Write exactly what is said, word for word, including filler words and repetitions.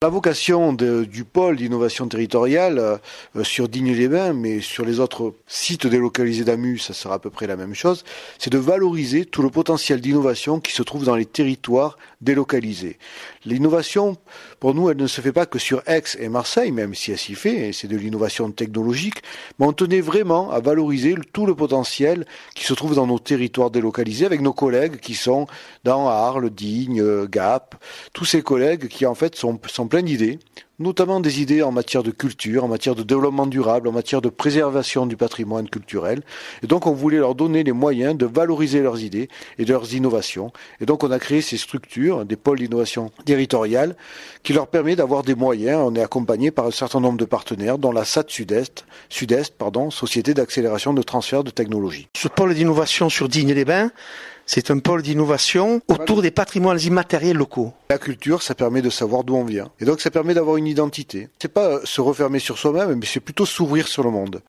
La vocation de, du pôle d'innovation territoriale euh, sur Digne-les-Bains, mais sur les autres sites délocalisés d'A M U, ça sera à peu près la même chose, c'est de valoriser tout le potentiel d'innovation qui se trouve dans les territoires délocalisés. L'innovation, pour nous, elle ne se fait pas que sur Aix et Marseille, même si elle s'y fait, et c'est de l'innovation technologique, mais on tenait vraiment à valoriser tout le potentiel qui se trouve dans nos territoires délocalisés avec nos collègues qui sont dans Arles, Digne, Gap, tous ces collègues qui en fait sont, sont plein d'idées, notamment des idées en matière de culture, en matière de développement durable, en matière de préservation du patrimoine culturel. Et donc on voulait leur donner les moyens de valoriser leurs idées et de leurs innovations. Et donc on a créé ces structures, des pôles d'innovation territoriale, qui leur permet d'avoir des moyens. On est accompagné par un certain nombre de partenaires, dont la S A T Sud-Est, Sud-Est, pardon, Société d'accélération de transfert de technologie. Ce pôle d'innovation sur Digne-les-Bains, c'est un pôle d'innovation autour des patrimoines immatériels locaux. La culture, ça permet de savoir d'où on vient. Et donc ça permet d'avoir une identité. C'est pas se refermer sur soi-même, mais c'est plutôt s'ouvrir sur le monde.